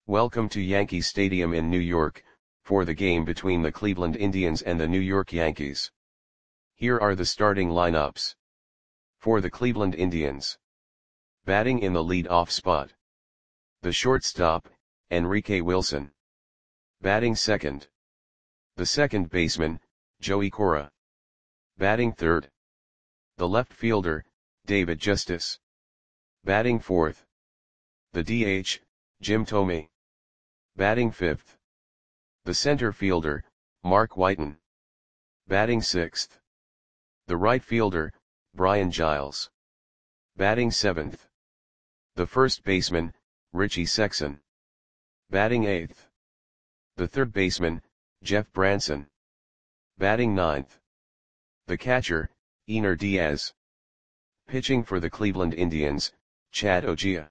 Welcome to Yankee Stadium in New York, for the game between the Cleveland Indians and the New York Yankees. Here are the starting lineups. For the Cleveland Indians. Batting in the lead-off spot. The shortstop, Enrique Wilson. Batting second. The second baseman, Joey Cora. Batting third. The left fielder, David Justice. Batting fourth. The DH, Jim Thome. Batting fifth. The center fielder, Mark Whiten. Batting sixth. The right fielder, Brian Giles. Batting seventh. The first baseman, Richie Sexson. Batting eighth. The third baseman, Jeff Branson. Batting ninth. The catcher, Einar Diaz. Pitching for the Cleveland Indians, Chad Ogea.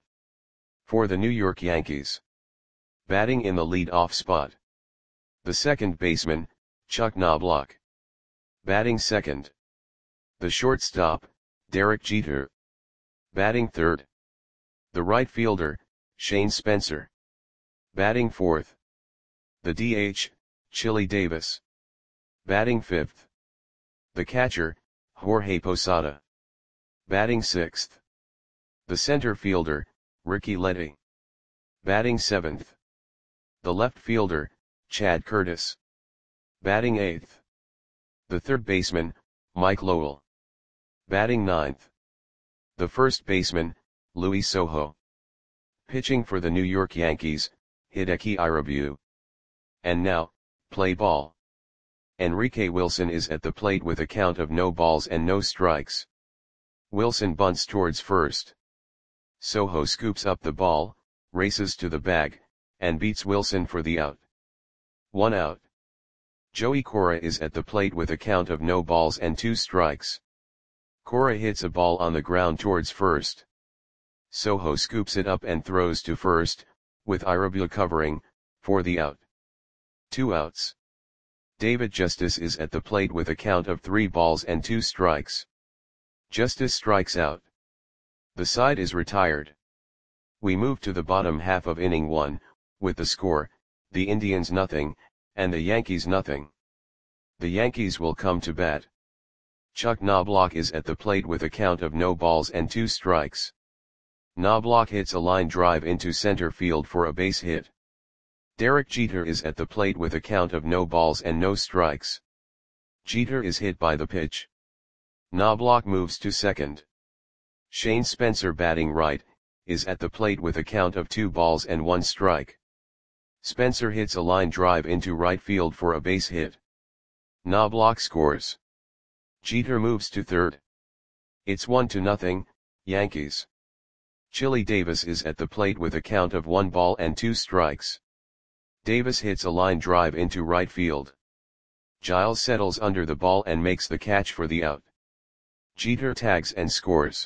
For the New York Yankees. Batting in the lead-off spot. The second baseman, Chuck Knobloch. Batting second. The shortstop, Derek Jeter. Batting third. The right fielder, Shane Spencer. Batting fourth. The DH, Chili Davis. Batting fifth. The catcher, Jorge Posada. Batting sixth. The center fielder, Ricky Leddy. Batting seventh. The left fielder, Chad Curtis. Batting eighth. The third baseman, Mike Lowell. Batting ninth. The first baseman, Luis Sojo. Pitching for the New York Yankees, Hideki Irabu. And now, play ball. Enrique Wilson is at the plate with a count of no balls and no strikes. Wilson bunts towards first. Sojo scoops up the ball, races to the bag, and beats Wilson for the out. 1 out. Joey Cora is at the plate with a count of no balls and 2 strikes. Cora hits a ball on the ground towards first. Sojo scoops it up and throws to first, with Irabu covering, for the out. 2 outs. David Justice is at the plate with a count of 3 balls and 2 strikes. Justice strikes out. The side is retired. We move to the bottom half of inning 1, with the score, the Indians nothing, and the Yankees nothing. The Yankees will come to bat. Chuck Knobloch is at the plate with a count of no balls and 2 strikes. Knobloch hits a line drive into center field for a base hit. Derek Jeter is at the plate with a count of no balls and no strikes. Jeter is hit by the pitch. Knobloch moves to second. Shane Spencer, batting right, is at the plate with a count of 2 balls and 1 strike. Spencer hits a line drive into right field for a base hit. Knobloch scores. Jeter moves to third. It's 1-0, Yankees. Chili Davis is at the plate with a count of 1 ball and 2 strikes. Davis hits a line drive into right field. Giles settles under the ball and makes the catch for the out. Jeter tags and scores.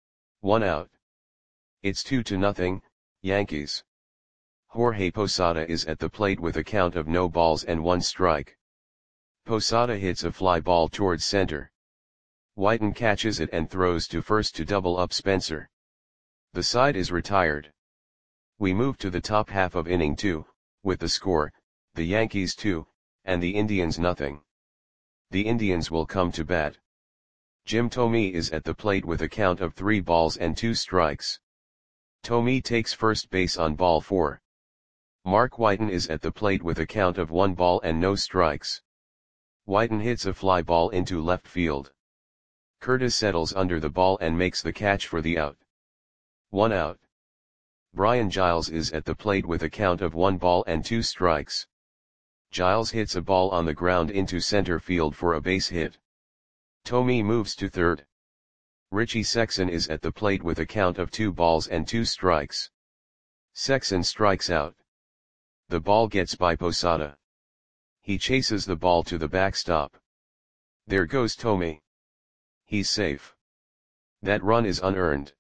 1 out. It's 2-0, Yankees. Jorge Posada is at the plate with a count of no balls and 1 strike. Posada hits a fly ball towards center. Whiten catches it and throws to first to double up Spencer. The side is retired. We move to the top half of inning 2, with the score, the Yankees 2, and the Indians nothing. The Indians will come to bat. Jim Thome is at the plate with a count of 3 balls and 2 strikes. Thome takes first base on ball 4. Mark Whiten is at the plate with a count of 1 ball and no strikes. Whiten hits a fly ball into left field. Curtis settles under the ball and makes the catch for the out. 1 out. Brian Giles is at the plate with a count of 1 ball and 2 strikes. Giles hits a ball on the ground into center field for a base hit. Thome moves to third. Richie Sexson is at the plate with a count of 2 balls and 2 strikes. Sexson strikes out. The ball gets by Posada. He chases the ball to the backstop. There goes Thome. He's safe. That run is unearned.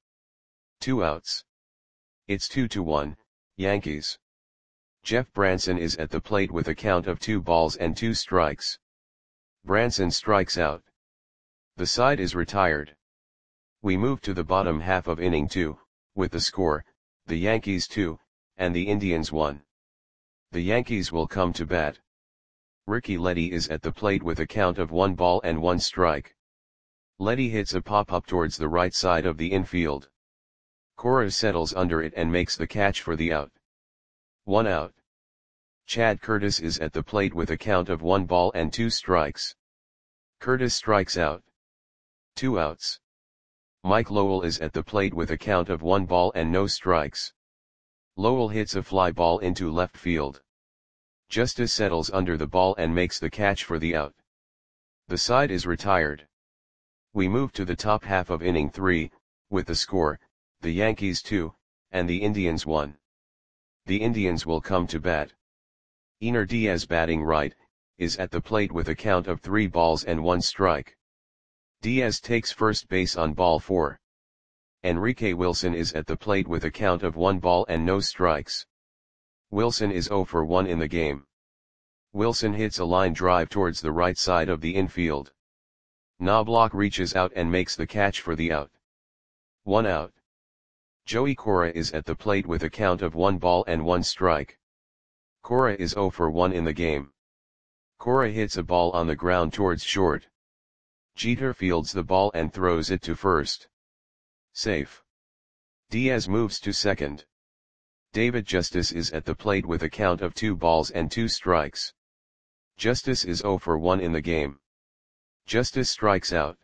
2 outs. It's 2-1, Yankees. Jeff Branson is at the plate with a count of 2 balls and 2 strikes. Branson strikes out. The side is retired. We move to the bottom half of inning 2, with the score, the Yankees 2, and the Indians 1. The Yankees will come to bat. Ricky Leddy is at the plate with a count of 1 ball and 1 strike. Leddy hits a pop-up towards the right side of the infield. Cora settles under it and makes the catch for the out. 1 out. Chad Curtis is at the plate with a count of 1 ball and 2 strikes. Curtis strikes out. 2 outs. Mike Lowell is at the plate with a count of 1 ball and no strikes. Lowell hits a fly ball into left field. Justice settles under the ball and makes the catch for the out. The side is retired. We move to the top half of inning 3, with the score, the Yankees 2, and the Indians 1. The Indians will come to bat. Ener Diaz, batting right, is at the plate with a count of 3 balls and 1 strike. Diaz takes first base on ball 4. Enrique Wilson is at the plate with a count of 1 ball and no strikes. Wilson is 0 for 1 in the game. Wilson hits a line drive towards the right side of the infield. Knobloch reaches out and makes the catch for the out. 1 out. Joey Cora is at the plate with a count of 1 ball and 1 strike. Cora is 0 for 1 in the game. Cora hits a ball on the ground towards short. Jeter fields the ball and throws it to first. Safe. Diaz moves to second. David Justice is at the plate with a count of 2 balls and 2 strikes. Justice is 0 for 1 in the game. Justice strikes out.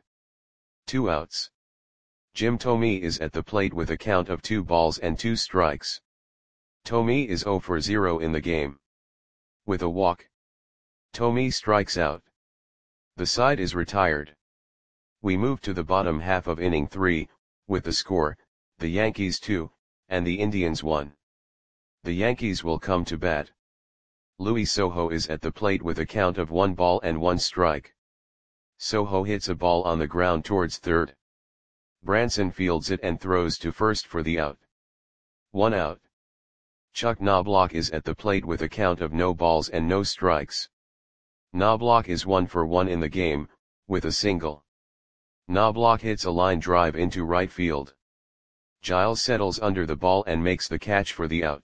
2 outs. Jim Thome is at the plate with a count of 2 balls and 2 strikes. Thome is 0 for 0 in the game. With a walk, Thome strikes out. The side is retired. We move to the bottom half of inning 3, with the score, the Yankees 2, and the Indians 1. The Yankees will come to bat. Luis Sojo is at the plate with a count of 1 ball and 1 strike. Sojo hits a ball on the ground towards third. Branson fields it and throws to first for the out. 1 out. Chuck Knobloch is at the plate with a count of no balls and no strikes. Knobloch is 1 for 1 in the game, with a single. Knobloch hits a line drive into right field. Giles settles under the ball and makes the catch for the out.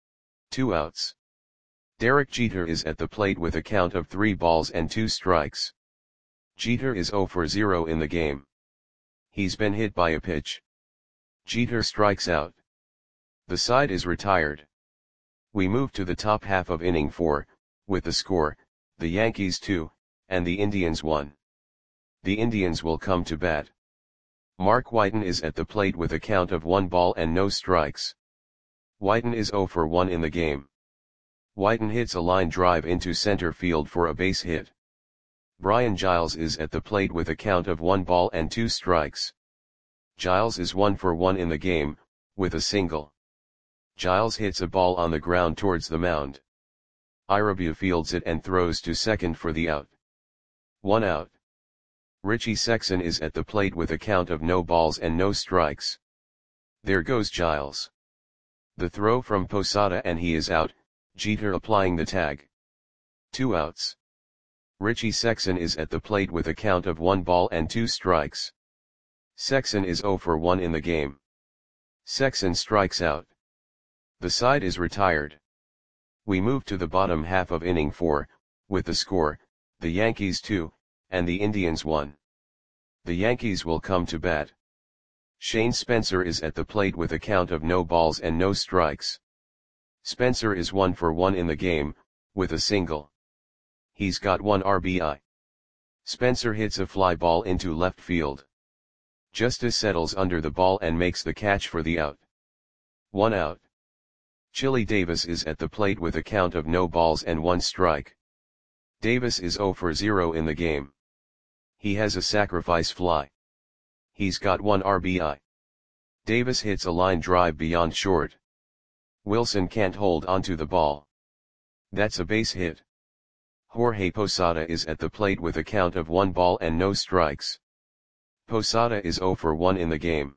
2 outs. Derek Jeter is at the plate with a count of 3 balls and 2 strikes. Jeter is 0 for 0 in the game. He's been hit by a pitch. Jeter strikes out. The side is retired. We move to the top half of inning 4, with the score, the Yankees 2, and the Indians 1. The Indians will come to bat. Mark Whiten is at the plate with a count of 1 ball and no strikes. Whiten is 0 for 1 in the game. Whiten hits a line drive into center field for a base hit. Brian Giles is at the plate with a count of 1 ball and 2 strikes. Giles is 1 for 1 in the game, with a single. Giles hits a ball on the ground towards the mound. Irabu fields it and throws to second for the out. 1 out. Richie Sexson is at the plate with a count of no balls and no strikes. There goes Giles. The throw from Posada and he is out, Jeter applying the tag. 2 outs. Richie Sexson is at the plate with a count of 1 ball and 2 strikes. Sexson is 0 for 1 in the game. Sexson strikes out. The side is retired. We move to the bottom half of inning 4, with the score, the Yankees 2, and the Indians 1. The Yankees will come to bat. Shane Spencer is at the plate with a count of no balls and no strikes. Spencer is 1 for 1 in the game, with a single. He's got 1 RBI. Spencer hits a fly ball into left field. Justice settles under the ball and makes the catch for the out. 1 out. Chili Davis is at the plate with a count of no balls and 1 strike. Davis is 0 for 0 in the game. He has a sacrifice fly. He's got 1 RBI. Davis hits a line drive beyond short. Wilson can't hold onto the ball. That's a base hit. Jorge Posada is at the plate with a count of 1 ball and no strikes. Posada is 0 for 1 in the game.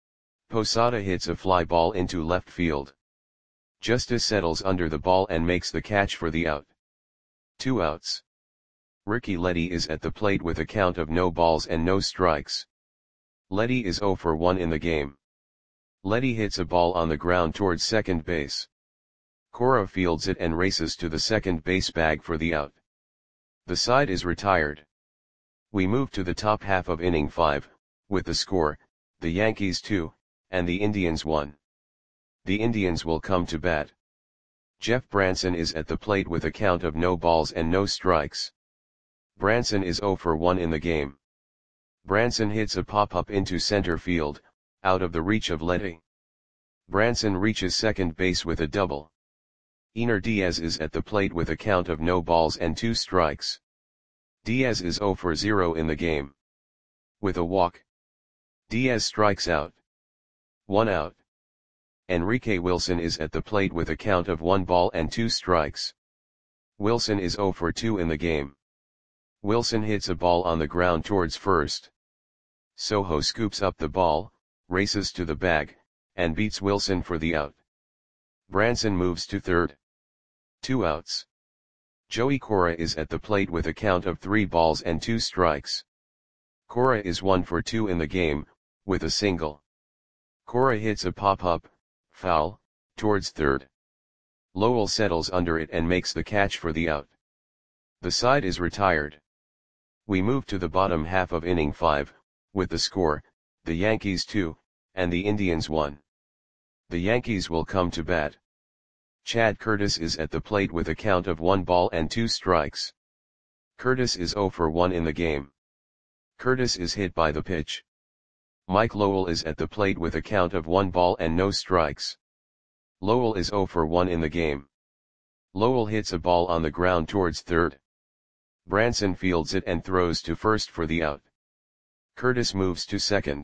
Posada hits a fly ball into left field. Justice settles under the ball and makes the catch for the out. 2 outs. Ricky Leddy is at the plate with a count of no balls and no strikes. Leddy is 0 for 1 in the game. Leddy hits a ball on the ground towards second base. Cora fields it and races to the second base bag for the out. The side is retired. We move to the top half of inning 5, with the score, the Yankees 2, and the Indians 1. The Indians will come to bat. Jeff Branson is at the plate with a count of no balls and no strikes. Branson is 0 for 1 in the game. Branson hits a pop-up into center field, out of the reach of Letty. Branson reaches second base with a double. Ener Diaz is at the plate with a count of no balls and 2 strikes. Diaz is 0 for 0 in the game. With a walk, Diaz strikes out. 1 out. Enrique Wilson is at the plate with a count of 1 ball and 2 strikes. Wilson is 0 for 2 in the game. Wilson hits a ball on the ground towards first. Soho scoops up the ball, races to the bag, and beats Wilson for the out. Branson moves to third. 2 outs. Joey Cora is at the plate with a count of 3 balls and 2 strikes. Cora is 1 for 2 in the game, with a single. Cora hits a pop-up, foul, towards third. Lowell settles under it and makes the catch for the out. The side is retired. We move to the bottom half of inning 5, with the score, the Yankees 2, and the Indians 1. The Yankees will come to bat. Chad Curtis is at the plate with a count of 1 ball and 2 strikes. Curtis is 0 for 1 in the game. Curtis is hit by the pitch. Mike Lowell is at the plate with a count of 1 ball and no strikes. Lowell is 0 for 1 in the game. Lowell hits a ball on the ground towards third. Branson fields it and throws to first for the out. Curtis moves to second.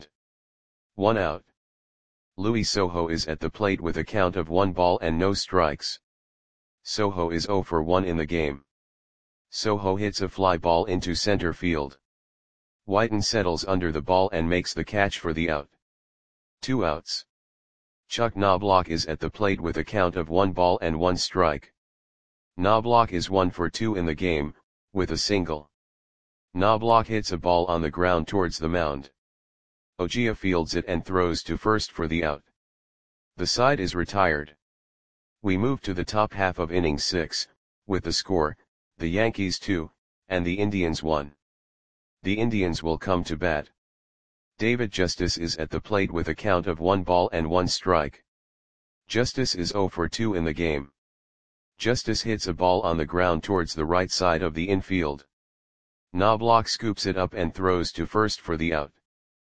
1 out. Luis Soho is at the plate with a count of 1 ball and no strikes. Soho is 0 for 1 in the game. Soho hits a fly ball into center field. Whiten settles under the ball and makes the catch for the out. 2 outs. Chuck Knobloch is at the plate with a count of 1 ball and 1 strike. Knobloch is 1 for 2 in the game, with a single. Knobloch hits a ball on the ground towards the mound. Ogia fields it and throws to first for the out. The side is retired. We move to the top half of inning 6, with the score, the Yankees 2, and the Indians 1. The Indians will come to bat. David Justice is at the plate with a count of 1 ball and 1 strike. Justice is 0 for 2 in the game. Justice hits a ball on the ground towards the right side of the infield. Knobloch scoops it up and throws to first for the out.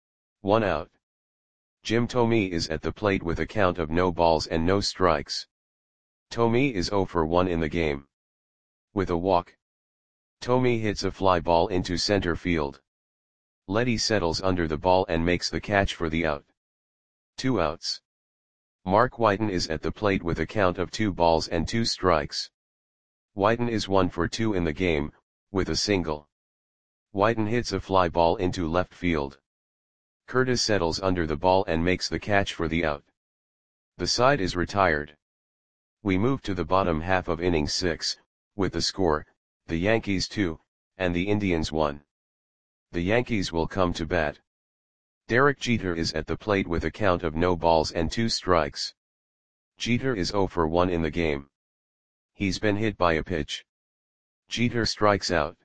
1 out. Jim Thome is at the plate with a count of no balls and no strikes. Thome is 0 for 1 in the game. With a walk, Thome hits a fly ball into center field. Letty settles under the ball and makes the catch for the out. 2 outs. Mark Whiten is at the plate with a count of 2 balls and 2 strikes. Whiten is 1 for 2 in the game, with a single. Whiten hits a fly ball into left field. Curtis settles under the ball and makes the catch for the out. The side is retired. We move to the bottom half of inning 6, with the score, the Yankees 2, and the Indians 1. The Yankees will come to bat. Derek Jeter is at the plate with a count of no balls and 2 strikes. Jeter is 0 for 1 in the game. He's been hit by a pitch. Jeter strikes out.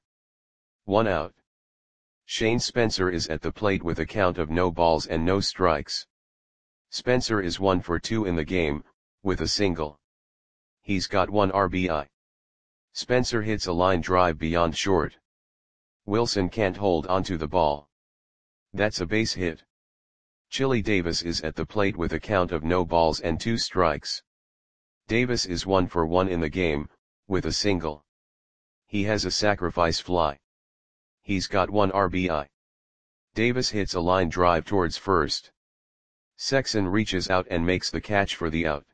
1 out. Shane Spencer is at the plate with a count of no balls and no strikes. Spencer is 1 for 2 in the game, with a single. He's got 1 RBI. Spencer hits a line drive beyond short. Wilson can't hold onto the ball. That's a base hit. Chili Davis is at the plate with a count of no balls and 2 strikes. Davis is 1 for 1 in the game, with a single. He has a sacrifice fly. He's got 1 RBI. Davis hits a line drive towards first. Sexson reaches out and makes the catch for the out.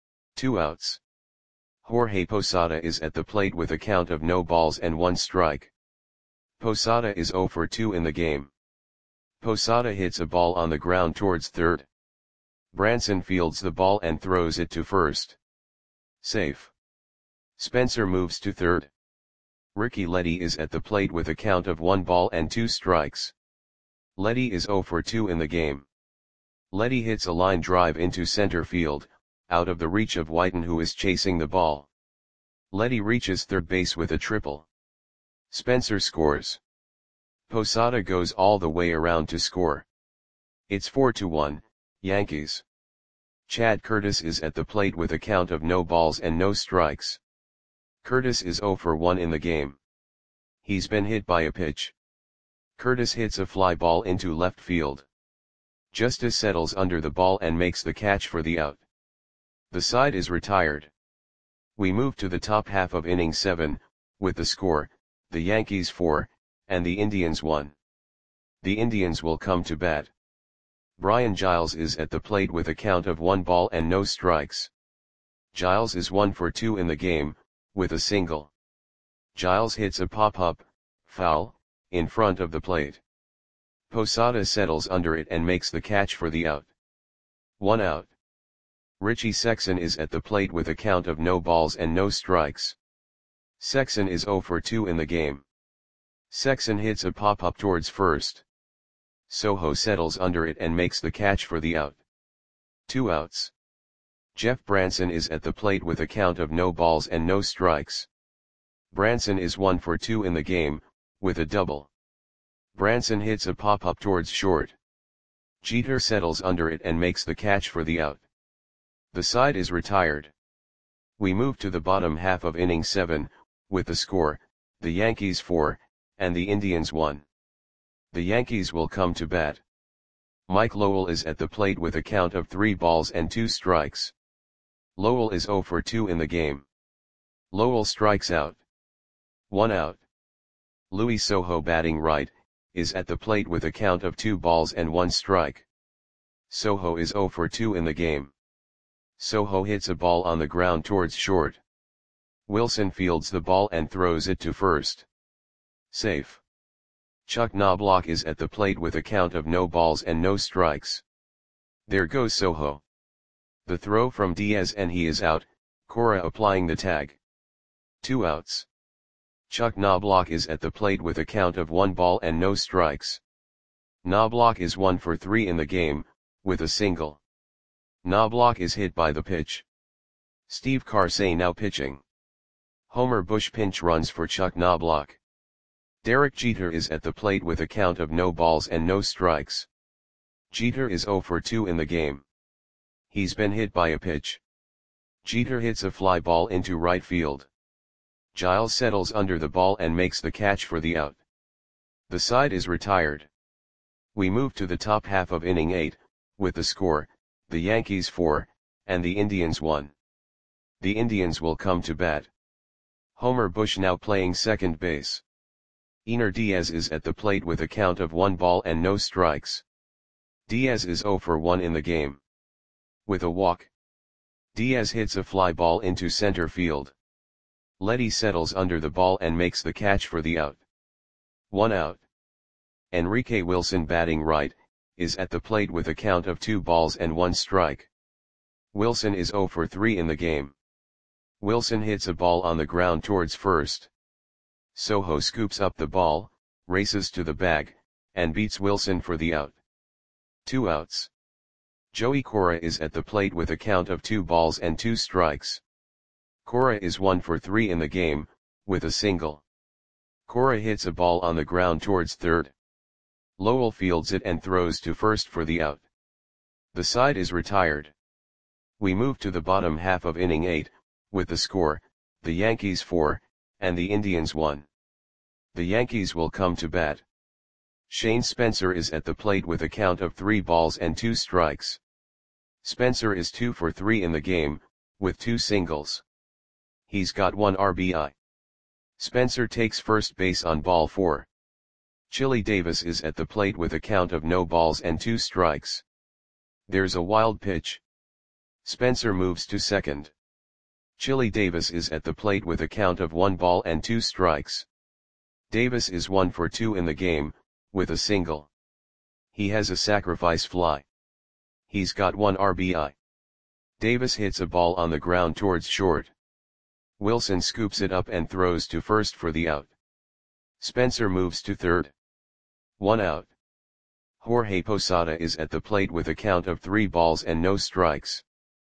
2 outs. Jorge Posada is at the plate with a count of no balls and 1 strike. Posada is 0 for 2 in the game. Posada hits a ball on the ground towards third. Branson fields the ball and throws it to first. Safe. Spencer moves to third. Ricky Letty is at the plate with a count of 1 ball and 2 strikes. Letty is 0 for 2 in the game. Letty hits a line drive into center field, out of the reach of Whiten, who is chasing the ball. Letty reaches third base with a triple. Spencer scores. Posada goes all the way around to score. It's 4-1, Yankees. Chad Curtis is at the plate with a count of no balls and no strikes. Curtis is 0 for 1 in the game. He's been hit by a pitch. Curtis hits a fly ball into left field. Justice settles under the ball and makes the catch for the out. The side is retired. We move to the top half of inning 7, with the score, the Yankees 4, and the Indians 1. The Indians will come to bat. Brian Giles is at the plate with a count of 1 ball and no strikes. Giles is 1 for 2 in the game, with a single. Giles hits a pop-up, foul, in front of the plate. Posada settles under it and makes the catch for the out. 1 out. Richie Sexson is at the plate with a count of no balls and no strikes. Sexson is 0 for 2 in the game. Sexson hits a pop-up towards first. Soho settles under it and makes the catch for the out. 2 outs. Jeff Branson is at the plate with a count of no balls and no strikes. Branson is 1 for 2 in the game, with a double. Branson hits a pop-up towards short. Jeter settles under it and makes the catch for the out. The side is retired. We move to the bottom half of inning 7, with the score, the Yankees 4, and the Indians 1. The Yankees will come to bat. Mike Lowell is at the plate with a count of 3 balls and 2 strikes. Lowell is 0 for 2 in the game. Lowell strikes out. 1 out. Luis Sojo, batting right, is at the plate with a count of 2 balls and 1 strike. Sojo is 0 for 2 in the game. Sojo hits a ball on the ground towards short. Wilson fields the ball and throws it to first. Safe. Chuck Knobloch is at the plate with a count of no balls and no strikes. There goes Sojo. The throw from Diaz and he is out, Cora applying the tag. 2 outs. Chuck Knobloch is at the plate with a count of 1 ball and no strikes. Knobloch is 1 for 3 in the game, with a single. Knobloch is hit by the pitch. Steve Karsay now pitching. Homer Bush pinch runs for Chuck Knobloch. Derek Jeter is at the plate with a count of no balls and no strikes. Jeter is 0 for 2 in the game. He's been hit by a pitch. Jeter hits a fly ball into right field. Giles settles under the ball and makes the catch for the out. The side is retired. We move to the top half of inning 8, with the score, the Yankees 4, and the Indians 1. The Indians will come to bat. Homer Bush now playing second base. Ener Diaz is at the plate with a count of 1 ball and no strikes. Diaz is 0 for 1 in the game. With a walk. Diaz hits a fly ball into center field. Letty settles under the ball and makes the catch for the out. 1 out. Enrique Wilson, batting right, is at the plate with a count of 2 balls and 1 strike. Wilson is 0 for 3 in the game. Wilson hits a ball on the ground towards first. Sojo scoops up the ball, races to the bag, and beats Wilson for the out. 2 outs. Joey Cora is at the plate with a count of 2 balls and 2 strikes. Cora is 1 for 3 in the game, with a single. Cora hits a ball on the ground towards third. Lowell fields it and throws to first for the out. The side is retired. We move to the bottom half of inning 8, with the score, the Yankees 4, and the Indians 1. The Yankees will come to bat. Shane Spencer is at the plate with a count of 3 balls and 2 strikes. Spencer is 2 for 3 in the game, with 2 singles. He's got 1 RBI. Spencer takes first base on ball 4. Chili Davis is at the plate with a count of no balls and 2 strikes. There's a wild pitch. Spencer moves to second. Chili Davis is at the plate with a count of 1 ball and 2 strikes. Davis is 1 for 2 in the game, with a single. He has a sacrifice fly. He's got 1 RBI. Davis hits a ball on the ground towards short. Wilson scoops it up and throws to first for the out. Spencer moves to third. 1 out. Jorge Posada is at the plate with a count of 3 balls and no strikes.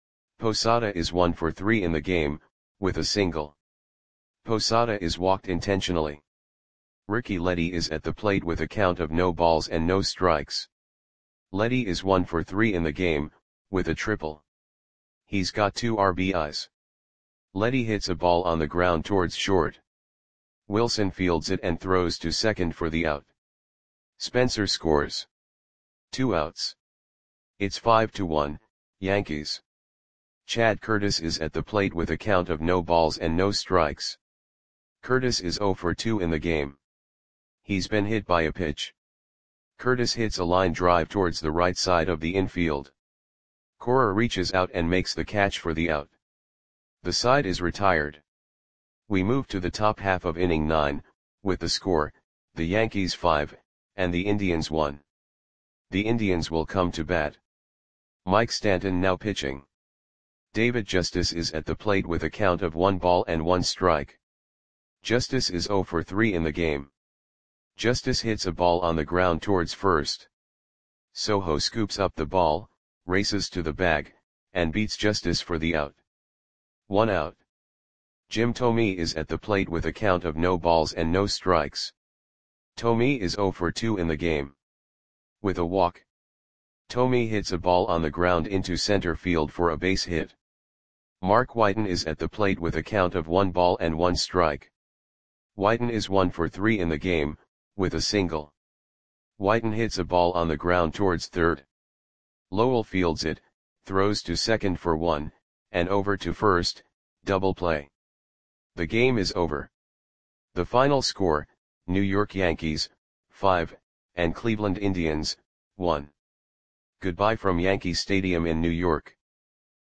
Posada is 1 for 3 in the game, with a single. Posada is walked intentionally. Ricky Leddy is at the plate with a count of no balls and no strikes. Leddy is 1 for 3 in the game, with a triple. He's got 2 RBIs. Leddy hits a ball on the ground towards short. Wilson fields it and throws to second for the out. Spencer scores. 2 outs. It's 5-1, Yankees. Chad Curtis is at the plate with a count of no balls and no strikes. Curtis is 0 for 2 in the game. He's been hit by a pitch. Curtis hits a line drive towards the right side of the infield. Cora reaches out and makes the catch for the out. The side is retired. We move to the top half of inning 9, with the score, the Yankees 5, and the Indians 1. The Indians will come to bat. Mike Stanton now pitching. David Justice is at the plate with a count of 1 ball and 1 strike. Justice is 0 for 3 in the game. Justice hits a ball on the ground towards first. Soho scoops up the ball, races to the bag, and beats Justice for the out. 1 out. Jim Thome is at the plate with a count of no balls and no strikes. Thome is 0 for 2 in the game. With a walk. Thome hits a ball on the ground into center field for a base hit. Mark Whiten is at the plate with a count of 1 ball and 1 strike. Whiten is 1 for 3 in the game, with a single. Whiten hits a ball on the ground towards third. Lowell fields it, throws to second for 1, and over to first, double play. The game is over. The final score, New York Yankees, 5, and Cleveland Indians, 1. Goodbye from Yankee Stadium in New York.